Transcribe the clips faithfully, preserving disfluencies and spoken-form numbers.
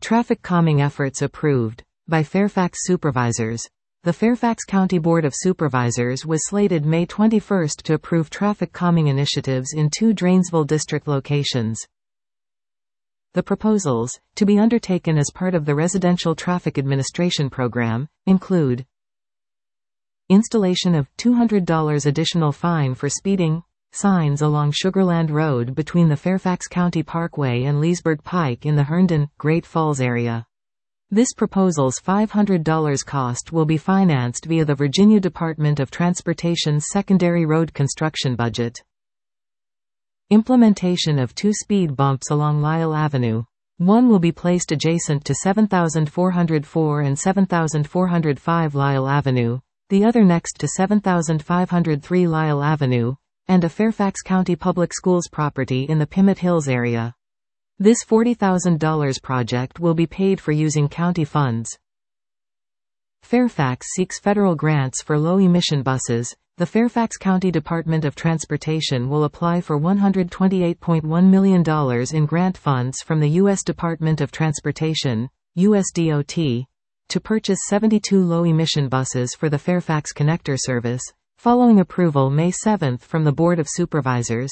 Traffic calming efforts approved by Fairfax supervisors. The Fairfax County Board of Supervisors was slated May twenty-first to approve traffic calming initiatives in two Drainsville district locations. The proposals, to be undertaken as part of the Residential Traffic Administration Program, include installation of two hundred dollars additional fine for speeding signs along Sugarland Road between the Fairfax County Parkway and Leesburg Pike in the Herndon, Great Falls area. This proposal's five hundred dollars cost will be financed via the Virginia Department of Transportation's secondary road construction budget. Implementation of two speed bumps along Lyle Avenue. One will be placed adjacent to seven thousand four hundred four and seven thousand four hundred five Lyle Avenue, the other next to seven thousand five hundred three Lyle Avenue, and a Fairfax County Public Schools property in the Pimmit Hills area. This forty thousand dollars project will be paid for using county funds. Fairfax seeks federal grants for low-emission buses. The Fairfax County Department of Transportation will apply for one hundred twenty-eight point one million dollars in grant funds from the U S Department of Transportation, U S D O T, to purchase seventy-two low-emission buses for the Fairfax Connector service, following approval May seventh from the Board of Supervisors.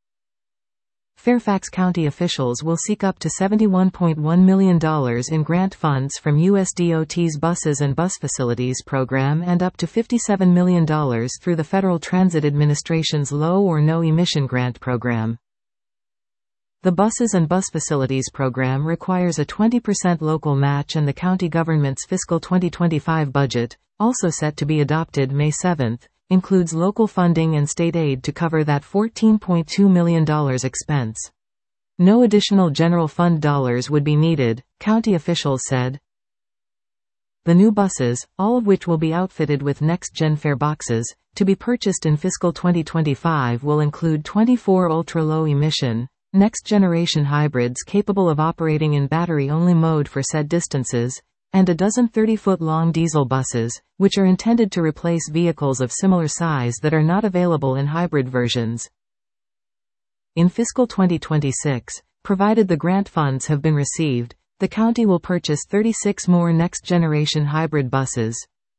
Fairfax County officials will seek up to seventy-one point one million dollars in grant funds from U S D O T's Buses and Bus Facilities program and up to fifty-seven million dollars through the Federal Transit Administration's Low or No Emission Grant Program. The Buses and Bus Facilities program requires a twenty percent local match, and the county government's fiscal twenty twenty-five budget, also set to be adopted May seventh, includes local funding and state aid to cover that fourteen point two million dollars expense. No additional general fund dollars would be needed, county officials said. The new buses, all of which will be outfitted with next-gen fare boxes, to be purchased in fiscal twenty twenty-five will include twenty-four ultra-low-emission, next-generation hybrids capable of operating in battery-only mode for said distances, and a dozen thirty-foot-long diesel buses, which are intended to replace vehicles of similar size that are not available in hybrid versions. In fiscal twenty twenty-six, provided the grant funds have been received, the county will purchase thirty-six more next-generation hybrid buses.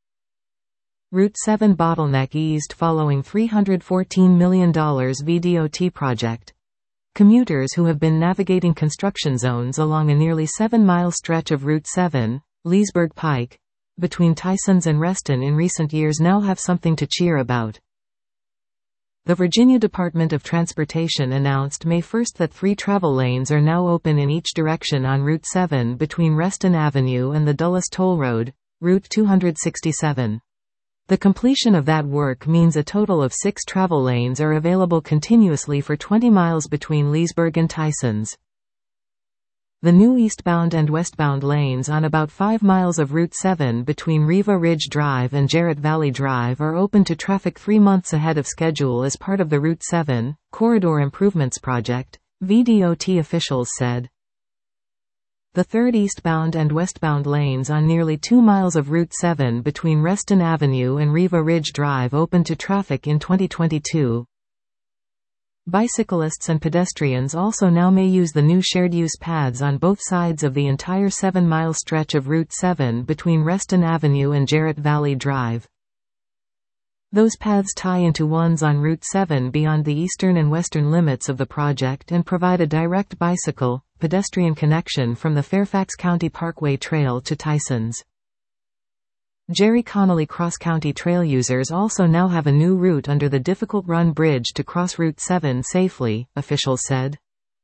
Route seven bottleneck eased following three hundred fourteen million dollars V D O T project. Commuters who have been navigating construction zones along a nearly seven-mile stretch of Route seven, Leesburg Pike, between Tysons and Reston in recent years now have something to cheer about. The Virginia Department of Transportation announced May first that three travel lanes are now open in each direction on Route seven between Reston Avenue and the Dulles Toll Road, Route two hundred sixty-seven. The completion of that work means a total of six travel lanes are available continuously for twenty miles between Leesburg and Tysons. The new eastbound and westbound lanes on about five miles of Route seven between Riva Ridge Drive and Jarrett Valley Drive are open to traffic three months ahead of schedule as part of the Route seven Corridor Improvements Project, V D O T officials said. The third eastbound and westbound lanes on nearly two miles of Route seven between Reston Avenue and Riva Ridge Drive opened to traffic in twenty twenty-two. Bicyclists and pedestrians also now may use the new shared-use paths on both sides of the entire seven-mile stretch of Route seven between Reston Avenue and Jarrett Valley Drive. Those paths tie into ones on Route seven beyond the eastern and western limits of the project and provide a direct bicycle, pedestrian connection from the Fairfax County Parkway Trail to Tysons. Jerry Connolly Cross-County Trail users also now have a new route under the Difficult Run Bridge to cross Route seven safely, officials said.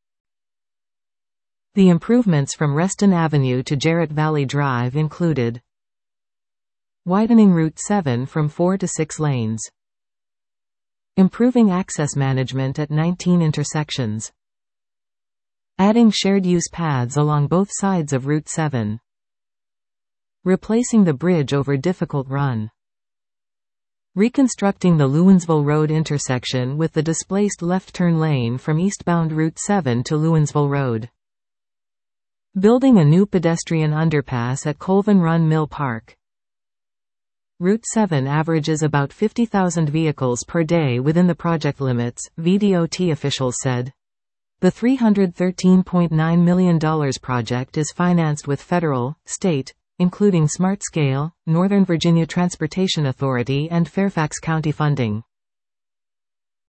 The improvements from Reston Avenue to Jarrett Valley Drive included widening Route seven from four to six lanes, improving access management at nineteen intersections, adding shared-use paths along both sides of Route seven, replacing the bridge over Difficult Run, reconstructing the Lewinsville Road intersection with the displaced left turn lane from eastbound Route seven to Lewinsville Road, building a new pedestrian underpass at Colvin Run Mill Park. Route seven averages about fifty thousand vehicles per day within the project limits, V D O T officials said. The three hundred thirteen point nine million dollars project is financed with federal, state, including Smart Scale, Northern Virginia Transportation Authority and Fairfax County funding.